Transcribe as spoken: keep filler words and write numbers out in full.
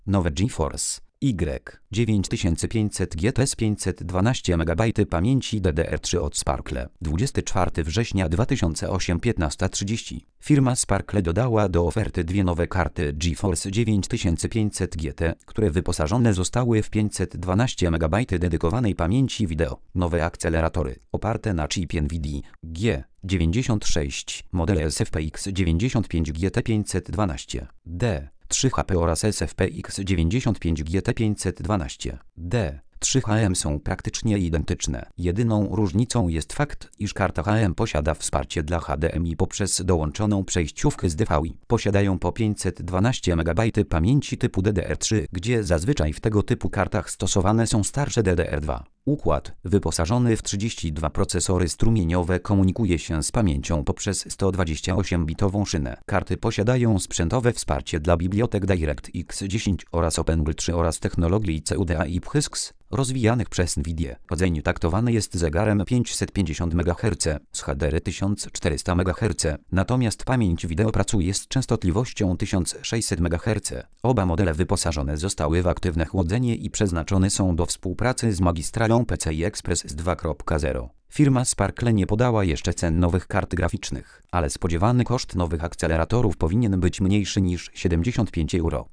Nowe GeForce Y dziewięć tysięcy pięćset G T z pięćset dwanaście megabajtów pamięci D D R trzy od Sparkle. dwudziestego czwartego września dwa tysiące ósmego piętnaście trzydzieści. Firma Sparkle dodała do oferty dwie nowe karty GeForce dziewięć tysięcy pięćset G T, które wyposażone zostały w pięćset dwanaście megabajtów dedykowanej pamięci wideo. Nowe akceleratory oparte na chipie NVIDIA G dziewięćdziesiąt sześć, modele S F P X dziewięćdziesiąt pięć G T pięćset dwanaście D trzy H P oraz S F P X dziewięćdziesiąt pięć G T pięćset dwanaście D trzy H M są praktycznie identyczne. Jedyną różnicą jest fakt, iż karta H M posiada wsparcie dla H D M I poprzez dołączoną przejściówkę z D V I. Posiadają po pięćset dwanaście megabajtów pamięci typu D D R trzy, gdzie zazwyczaj w tego typu kartach stosowane są starsze D D R dwa. Układ, wyposażony w trzydzieści dwa procesory strumieniowe, komunikuje się z pamięcią poprzez sto dwadzieścia osiem bitową szynę. Karty posiadają sprzętowe wsparcie dla bibliotek DirectX dziesięć oraz OpenGL trzy oraz technologii C U D A i P H Y X rozwijanych przez NVIDIA. Chodzenie taktowany jest zegarem pięćset pięćdziesiąt megaherców z H D R tysiąc czterysta megaherców, natomiast pamięć wideo pracuje z częstotliwością tysiąc sześćset megaherców. Oba modele wyposażone zostały w aktywne chłodzenie i przeznaczone są do współpracy z magistralą P C I Express z dwa kropka zero. Firma Sparkle nie podała jeszcze cen nowych kart graficznych, ale spodziewany koszt nowych akceleratorów powinien być mniejszy niż siedemdziesiąt pięć euro.